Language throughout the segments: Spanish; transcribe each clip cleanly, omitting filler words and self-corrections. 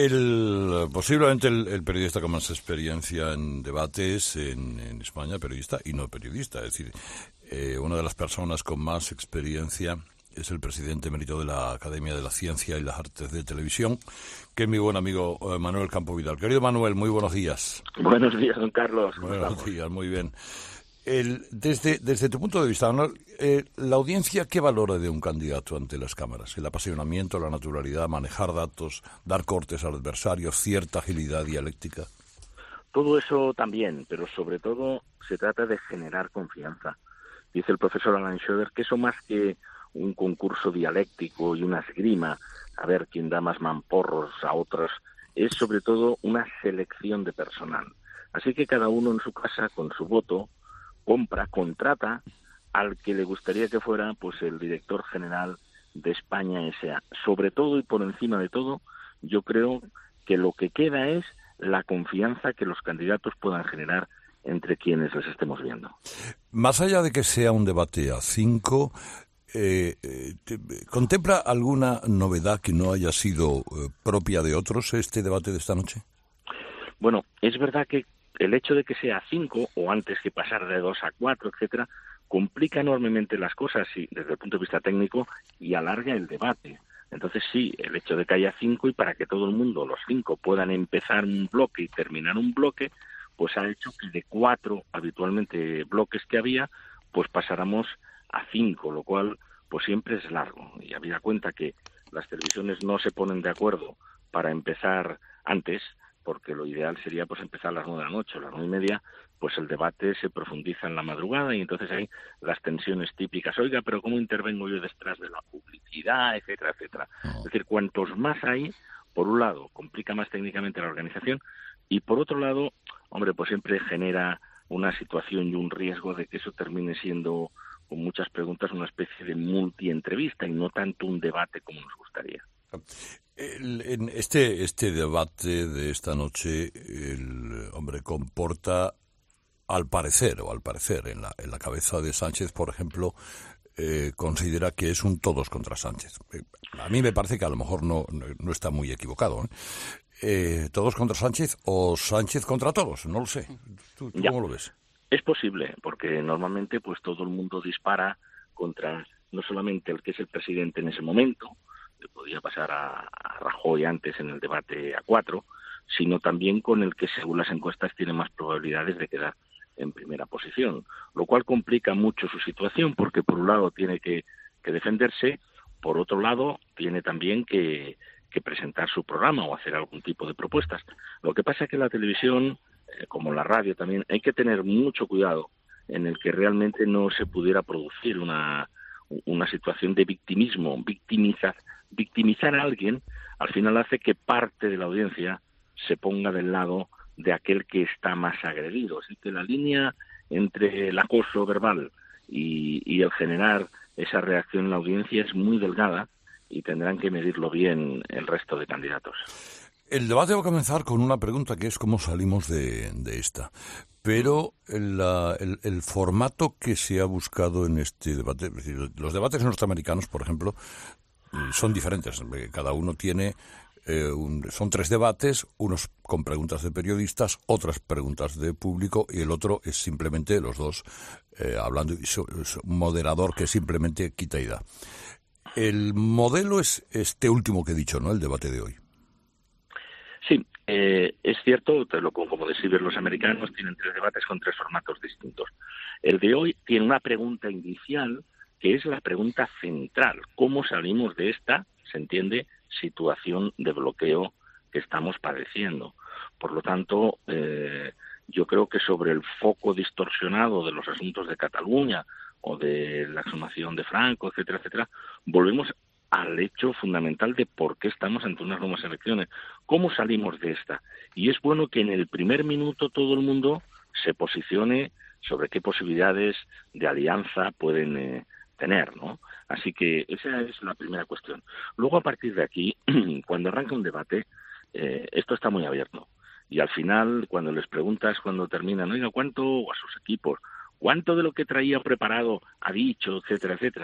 Posiblemente el periodista con más experiencia en debates en España, periodista y no periodista, es decir, una de las personas con más experiencia es el presidente emérito de la Academia de la Ciencia y las Artes de Televisión, que es mi buen amigo Manuel Campo Vidal. Querido Manuel, muy buenos días. Buenos días, don Carlos. Buenos días, muy bien. Desde tu punto de vista, Manuel, la audiencia, ¿qué valora de un candidato ante las cámaras? El apasionamiento, la naturalidad, manejar datos, dar cortes al adversario, cierta agilidad dialéctica. Todo eso también, pero sobre todo se trata de generar confianza. Dice el profesor Alan Schroeder que eso más que un concurso dialéctico y una esgrima, a ver quién da más mamporros a otros, es sobre todo una selección de personal. Así que cada uno en su casa, con su voto, contrata al que le gustaría que fuera pues el director general de España S.A. Sobre todo y por encima de todo, yo creo que lo que queda es la confianza que los candidatos puedan generar entre quienes les estemos viendo. Más allá de que sea un debate a 5, ¿contempla alguna novedad que no haya sido propia de otros este debate de esta noche? Bueno, es verdad que el hecho de que sea 5 o antes que pasar de 2 a 4, etcétera, complica enormemente las cosas desde el punto de vista técnico y alarga el debate. Entonces sí, el hecho de que haya 5 y para que todo el mundo, los 5, puedan empezar un bloque y terminar un bloque, pues ha hecho que de 4 habitualmente bloques que había, pues pasáramos a 5, lo cual pues siempre es largo. Y habida cuenta que las televisiones no se ponen de acuerdo para empezar antes, porque lo ideal sería pues empezar a las 9 de la noche o las 9:30, pues el debate se profundiza en la madrugada y entonces hay las tensiones típicas. Oiga, pero ¿cómo intervengo yo detrás de la publicidad, etcétera, etcétera? Es decir, cuantos más hay, por un lado, complica más técnicamente la organización y por otro lado, hombre, pues siempre genera una situación y un riesgo de que eso termine siendo, con muchas preguntas, una especie de multi-entrevista y no tanto un debate como nos gustaría. En este debate de esta noche, el hombre comporta, al parecer, en la cabeza de Sánchez, por ejemplo, considera que es un todos contra Sánchez. A mí me parece que a lo mejor no está muy equivocado, todos contra Sánchez o Sánchez contra todos, no lo sé. ¿Tú cómo lo ves? Es posible, porque normalmente pues todo el mundo dispara contra no solamente el que es el presidente en ese momento, que podía pasar a Rajoy antes en el debate a 4, sino también con el que según las encuestas tiene más probabilidades de quedar en primera posición, lo cual complica mucho su situación porque por un lado tiene que defenderse, por otro lado tiene también que presentar su programa o hacer algún tipo de propuestas. Lo que pasa es que la televisión, como la radio también, hay que tener mucho cuidado en el que realmente no se pudiera producir una situación de victimismo, victimizar a alguien, al final hace que parte de la audiencia se ponga del lado de aquel que está más agredido. Así que la línea entre el acoso verbal y el generar esa reacción en la audiencia es muy delgada y tendrán que medirlo bien el resto de candidatos. El debate va a comenzar con una pregunta que es cómo salimos de esta. Pero el formato que se ha buscado en este debate, es decir, los debates norteamericanos, por ejemplo, son diferentes. Cada uno tiene, son 3 debates, unos con preguntas de periodistas, otras preguntas de público y el otro es simplemente los dos hablando, es un moderador que simplemente quita y da. El modelo es este último que he dicho, ¿no? El debate de hoy. Sí, es cierto, como describen los americanos, tienen 3 debates con 3 formatos distintos. El de hoy tiene una pregunta inicial, que es la pregunta central. ¿Cómo salimos de esta, se entiende, situación de bloqueo que estamos padeciendo? Por lo tanto, yo creo que sobre el foco distorsionado de los asuntos de Cataluña o de la exhumación de Franco, etcétera, etcétera, volvemos al hecho fundamental de por qué estamos ante unas nuevas elecciones. ¿Cómo salimos de esta? Y es bueno que en el primer minuto todo el mundo se posicione sobre qué posibilidades de alianza pueden tener, ¿no? Así que esa es la primera cuestión. Luego, a partir de aquí, cuando arranca un debate, esto está muy abierto. Y al final, cuando les preguntas, cuando terminan, oiga, ¿cuánto a sus equipos? ¿Cuánto de lo que traía preparado ha dicho, etcétera, etcétera?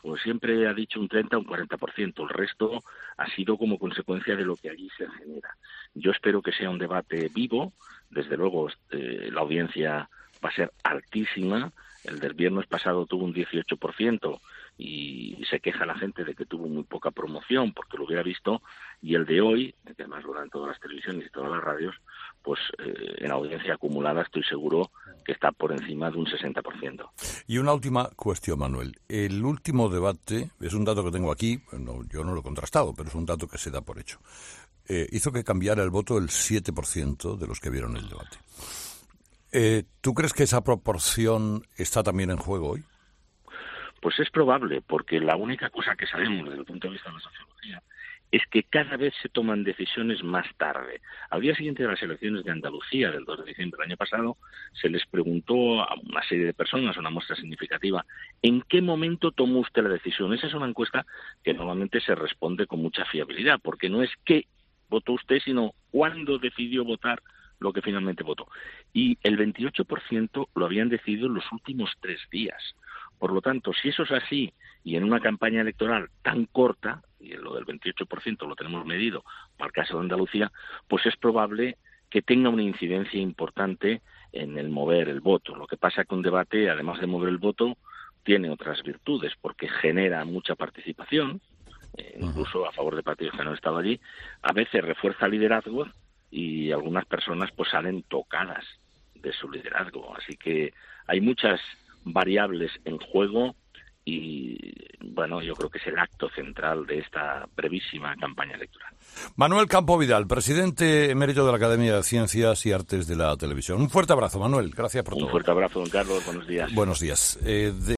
pues siempre ha dicho un 30 o un 40%. El resto ha sido como consecuencia de lo que allí se genera. Yo espero que sea un debate vivo. Desde luego, la audiencia va a ser altísima. El del viernes pasado tuvo un 18% y se queja la gente de que tuvo muy poca promoción porque lo hubiera visto, y el de hoy, que además lo dan todas las televisiones y todas las radios, pues en audiencia acumulada estoy seguro que está por encima de un 60%. Y una última cuestión, Manuel. El último debate, es un dato que tengo aquí, yo no lo he contrastado, pero es un dato que se da por hecho. Hizo que cambiara el voto el 7% de los que vieron el debate. ¿Tú crees que esa proporción está también en juego hoy? Pues es probable, porque la única cosa que sabemos desde el punto de vista de la sociología es que cada vez se toman decisiones más tarde. Al día siguiente de las elecciones de Andalucía, del 2 de diciembre del año pasado, se les preguntó a una serie de personas, una muestra significativa, ¿en qué momento tomó usted la decisión? Esa es una encuesta que normalmente se responde con mucha fiabilidad, porque no es qué votó usted, sino cuándo decidió votar lo que finalmente votó. Y el 28% lo habían decidido en los últimos 3 días. Por lo tanto, si eso es así, y en una campaña electoral tan corta, y en lo del 28% lo tenemos medido para el caso de Andalucía, pues es probable que tenga una incidencia importante en el mover el voto. Lo que pasa que un debate, además de mover el voto, tiene otras virtudes, porque genera mucha participación, incluso a favor de partidos que no han estado allí, a veces refuerza liderazgos, y algunas personas pues salen tocadas de su liderazgo. Así que hay muchas variables en juego y, bueno, yo creo que es el acto central de esta brevísima campaña electoral. Manuel Campo Vidal, presidente emérito de la Academia de Ciencias y Artes de la Televisión. Un fuerte abrazo, Manuel. Gracias por todo. Un fuerte abrazo, don Carlos. Buenos días. Buenos días.